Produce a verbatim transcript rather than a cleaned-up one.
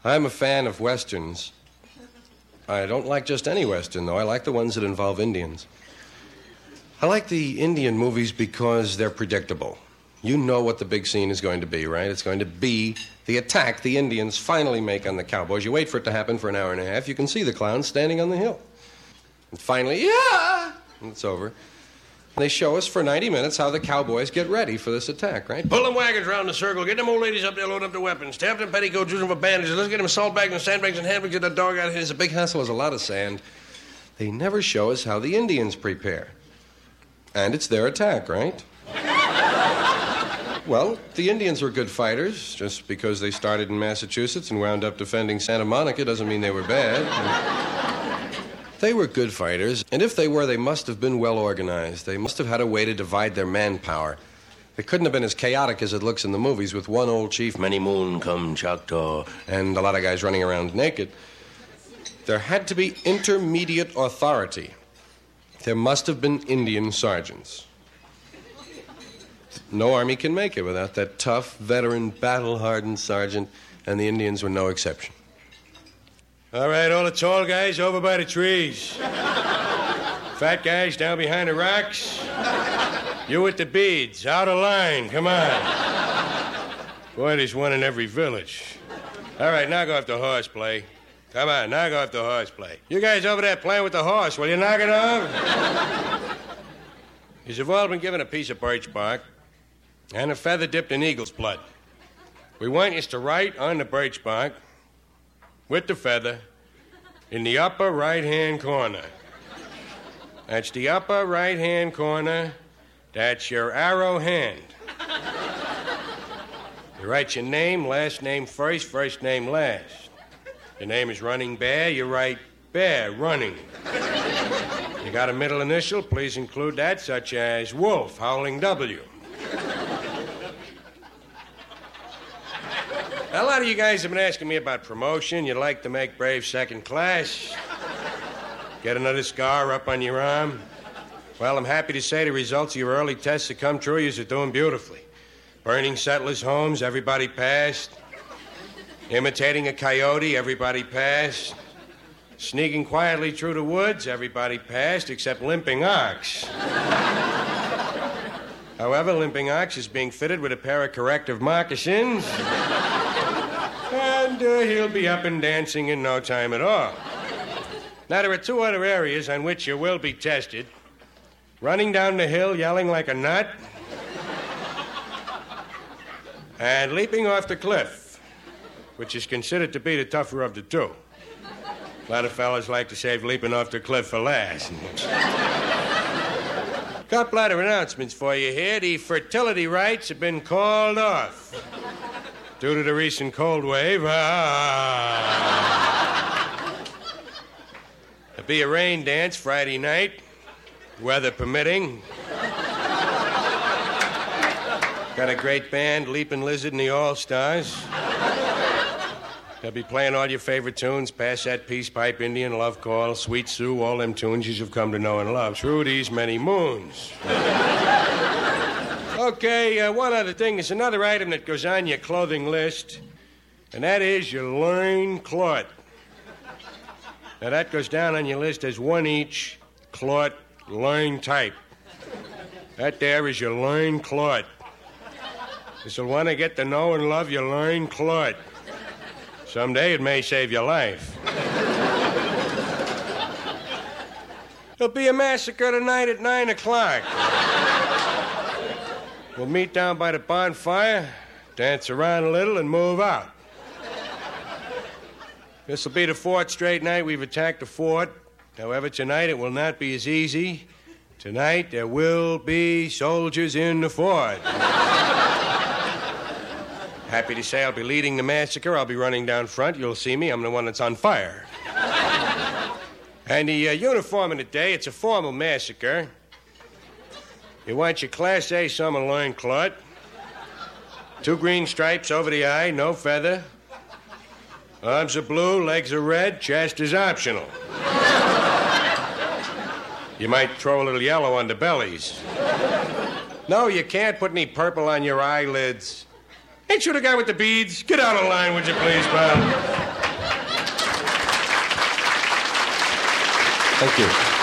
I'm a fan of Westerns. I don't like just any Western, though. I like the ones that involve Indians. I like the Indian movies because they're predictable. You know what the big scene is going to be, right? It's going to be the attack the Indians finally make on the cowboys. You wait for it to happen for an hour and a half. You can see the clowns standing on the hill. And finally, yeah! And it's over. They show us for ninety minutes how the cowboys get ready for this attack, right? Pull them wagons round the circle. Get them old ladies up there, load up the weapons. Tap them petticoats, use them for bandages. Let's get them salt bags and sandbags and handbags. Get that dog out of here. It's a big hassle. There's a lot of sand. They never show us how the Indians prepare. And it's their attack, right? Well, the Indians were good fighters. Just because they started in Massachusetts and wound up defending Santa Monica doesn't mean they were bad. They were good fighters, and if they were, they must have been well organized. They must have had a way to divide their manpower. It couldn't have been as chaotic as it looks in the movies with one old chief, Many Moon Come Choctaw, and a lot of guys running around naked. There had to be intermediate authority. There must have been Indian sergeants. No army can make it without that tough, veteran, battle-hardened sergeant, and the Indians were no exception. All right, all the tall guys over by the trees. Fat guys down behind the rocks. You with the beads, out of line, come on. Boy, there's one in every village. All right, now go off the horseplay. Come on, now go off the horseplay. You guys over there playing with the horse, will you knock it off? You've all been given a piece of birch bark and a feather dipped in eagle's blood. We want you to write on the birch bark with the feather in the upper right-hand corner. That's the upper right-hand corner. That's your arrow hand. You write your name, last name first, first name last. Your name is Running Bear, you write Bear Running. You got a middle initial, please include that, such as Wolf, Howling W. A lot of you guys have been asking me about promotion. You'd like to make brave second class. Get another scar up on your arm. Well, I'm happy to say the results of your early tests have come true. You're doing beautifully. Burning settlers' homes, everybody passed. Imitating a coyote, everybody passed. Sneaking quietly through the woods, everybody passed, except Limping Ox. However, Limping Ox is being fitted with a pair of corrective moccasins. And uh, he'll be up and dancing in no time at all. Now, there are two other areas on which you will be tested. Running down the hill yelling like a nut. And leaping off the cliff, which is considered to be the tougher of the two. A lot of fellas like to save leaping off the cliff for last. Couple other announcements for you here. The fertility rites have been called off. Due to the recent cold wave, ah. There'll be a rain dance Friday night, weather permitting. Got a great band, Leaping Lizard and the All-Stars. They'll be playing all your favorite tunes, Pass That Peace Pipe, Indian Love Call, Sweet Sue, all them tunes you've come to know and love through these many moons. Okay, uh, one other thing. There's another item that goes on your clothing list, and that is your loin cloth. Now, that goes down on your list as one each cloth loin type. That there is your loin cloth. This'll want to get to know and love your loin cloth. Someday it may save your life. There'll be a massacre tonight at nine o'clock. We'll meet down by the bonfire, dance around a little, and move out. This'll be the fourth straight night we've attacked the fort. However, tonight it will not be as easy. Tonight there will be soldiers in the fort. Happy to say I'll be leading the massacre. I'll be running down front. You'll see me. I'm the one that's on fire. And the uh, uniform of the day, it's a formal massacre. You want your Class A summer loincloth. Two green stripes over the eye, no feather. Arms are blue, legs are red, chest is optional. You might throw a little yellow on the bellies. No, you can't put any purple on your eyelids. Ain't you the guy with the beads? Get out of line, would you please, pal? Thank you.